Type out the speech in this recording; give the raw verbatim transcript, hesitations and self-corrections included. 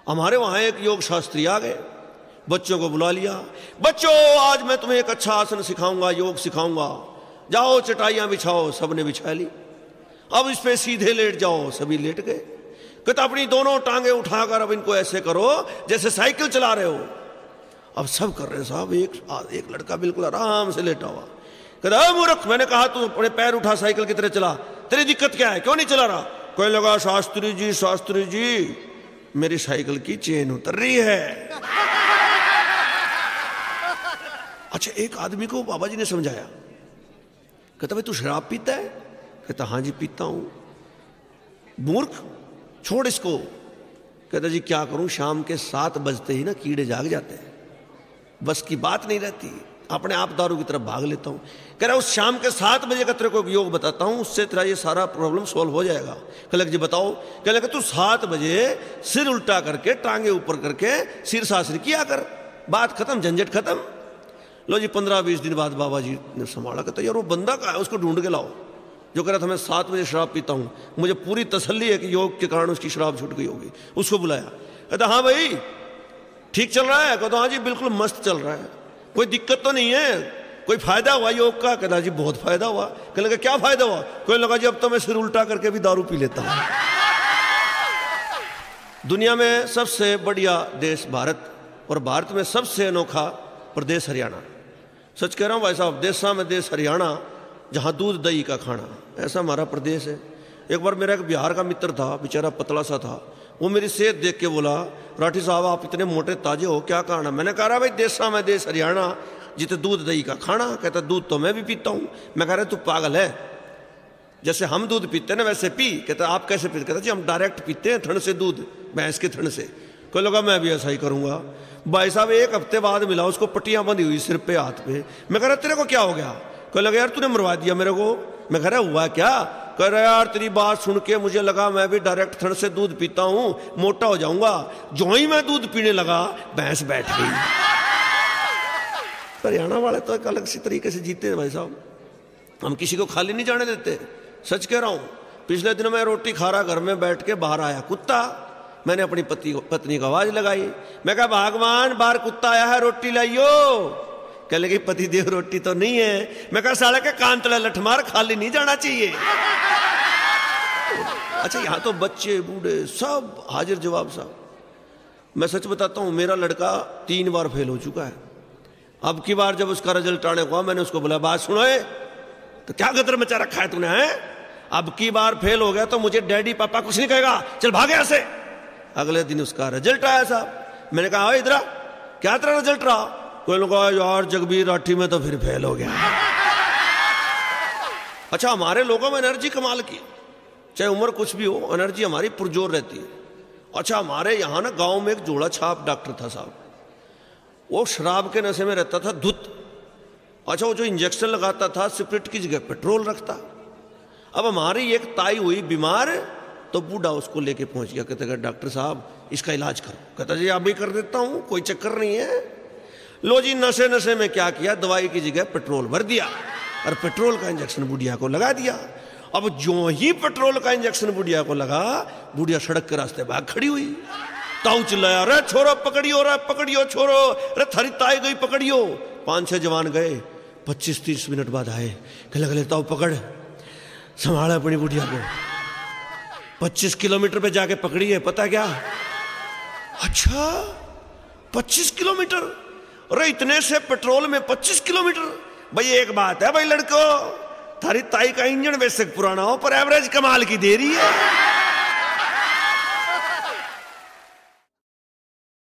हमारे वहां एक योग शास्त्री आ गए, बच्चों को बुला लिया, बच्चों आज मैं तुम्हें एक अच्छा आसन सिखाऊंगा, योग सिखाऊंगा, जाओ चटाइयां बिछाओ। सबने बिछा ली, अब इस पे सीधे लेट जाओ। सभी लेट गए। कहता अपनी दोनों टांगे उठाकर अब इनको ऐसे करो जैसे साइकिल चला रहे हो। अब सब कर रहे हैं साहब। एक एक लड़का बिल्कुल आराम से लेटा हुआ। कहता मूर्ख, मैंने कहा तू अपने पैर उठा साइकिल की तरह चला, तेरी दिक्कत क्या है, क्यों नहीं चला रहा? कोई लगा शास्त्री जी शास्त्री जी मेरी साइकिल की चेन उतर रही है। अच्छा, एक आदमी को बाबा जी ने समझाया। कहता भाई तू शराब पीता है? कहता हाँ जी पीता हूं। मूर्ख, छोड़ इसको। कहता जी क्या करूं, शाम के सात बजते ही ना कीड़े जाग जाते हैं, बस की बात नहीं रहती, अपने आप दारू की तरफ भाग लेता हूं। कह रहा उस शाम के सात बजे का तेरे को योग बताता हूं, उससे तेरा ये सारा प्रॉब्लम सॉल्व हो जाएगा। कह लग जी बताओ। कह लगा तू सात बजे सिर उल्टा करके टांगे ऊपर करके शीर्षासन किया कर, बात खत्म, झंझट खत्म। लो जी पंद्रह बीस दिन बाद बाबा जी ने संभाला। कहता यार वो बंदा कहाँ है, उसको ढूंढ के लाओ जो कह रहा था मैं सात बजे शराब पीता हूं, मुझे पूरी तसल्ली है कि योग के कारण उसकी शराब छूट गई होगी। उसको बुलाया। कहता हाँ भाई ठीक चल रहा है? कहता हाँ जी बिल्कुल मस्त चल रहा है, कोई दिक्कत तो नहीं है, कोई फायदा हुआ योग का? कहता जी बहुत फायदा हुआ। कहने लगा क्या फायदा हुआ? कोई लगा जी अब तो मैं सिर उल्टा करके भी दारू पी लेता हूं। दुनिया में सबसे बढ़िया देश भारत, और भारत में सबसे अनोखा प्रदेश हरियाणा। सच कह रहा हूं भाई साहब, देशा में देश हरियाणा, जहां दूध दही का खाना, ऐसा हमारा प्रदेश है। एक बार मेरा एक बिहार का मित्र था, बेचारा पतला सा था, वो मेरी सेहत देख के बोला राठी साहब आप इतने मोटे ताजे हो, क्या कारण है? मैंने कहा भाई देशा में देश हरियाणा, जितने दूध दही का खाना। कहता दूध तो मैं भी पीता हूं। मैं कह रहा तू पागल है, जैसे हम दूध पीते हैं ना वैसे पी। कहता आप कैसे पीते? कहता जी हम डायरेक्ट पीते हैं थन से दूध, भैंस के थन से। कोई लगा मैं भी ऐसा ही करूंगा। भाई साहब एक हफ्ते बाद मिला, उसको पट्टियां बंधी हुई सिर पे हाथ पे। मैं कह रहा तेरे को क्या हो गया? कोई लगा यार तूने मरवा दिया मेरे को। मैं कह रहा हुआ क्या? कह रहा यार तेरी बात सुन के मुझे लगा मैं भी डायरेक्ट थन से दूध पीता हूं, मोटा हो जाऊंगा। जो ही मैं दूध पीने लगा भैंस बैठ गई। हरियाणा वाले तो एक अलग सी तरीके से जीते हैं भाई साहब, हम किसी को खाली नहीं जाने देते। सच कह रहा हूं, पिछले दिनों मैं रोटी खा रहा, घर में बैठ के बाहर आया कुत्ता। मैंने अपनी पति पत्नी को आवाज लगाई, मैं कहा भगवान बाहर कुत्ता आया है रोटी लाइयो। कह लगी पति देव रोटी तो नहीं है। मैं कहा साला के कान तले लठमार, खाली नहीं जाना चाहिए। अच्छा यहां तो बच्चे बूढ़े सब हाजिर जवाब साहब। मैं सच बताता हूं, मेरा लड़का तीन बार फेल हो चुका है। अब की बार जब उसका रिजल्ट आने को मैंने उसको बोला बात सुनो है, तो क्या गदर मचा रखा है तूने है? अब की बार फेल हो गया तो मुझे डैडी पापा कुछ नहीं कहेगा, चल भागे यहां से। अगले दिन उसका रिजल्ट आया साहब। मैंने कहा इधर क्या तेरा रिजल्ट रहा? कोई लोग यार जगबीर राठी में तो फिर फेल हो गया। अच्छा हमारे लोगों में एनर्जी कमाल की, चाहे उम्र कुछ भी हो, एनर्जी हमारी पुरजोर रहती है। अच्छा हमारे यहाँ ना गांव में एक जोड़ा छाप डॉक्टर था साहब, वो शराब के नशे में रहता था धुत। अच्छा वो जो इंजेक्शन लगाता था स्प्रिट की जगह पेट्रोल रखता। अब हमारी एक ताई हुई बीमार, तो बूढ़ा उसको लेके पहुंच गया। कहते डॉक्टर साहब इसका इलाज करो। कहता जी आप भी कर देता हूं, कोई चक्कर नहीं है। लो जी नशे नशे में क्या किया, दवाई की जगह पेट्रोल भर दिया और पेट्रोल का इंजेक्शन बुढ़िया को लगा दिया। अब जो ही पेट्रोल का इंजेक्शन बुढ़िया को लगा, बुढ़िया सड़क के रास्ते भाग खड़ी हुई। ताऊ चिल्लाया अरे छोरो पकड़ियो, रे पकड़ियो छोरो, अरे थारी ताई गई पकड़ियो। पांच छह जवान गए, पच्चीस तीस मिनट बाद आए, कहने लगे ताऊ पकड़, संभाला अपनी बुढ़िया को। पच्चीस किलोमीटर पे जाके पकड़ी है, पता क्या? अच्छा पच्चीस किलोमीटर? अरे इतने से पेट्रोल में पच्चीस किलोमीटर? भाई एक बात है भाई लड़को, थारी ताई का इंजन वैसे पुराना हो पर एवरेज कमाल की दे रही है।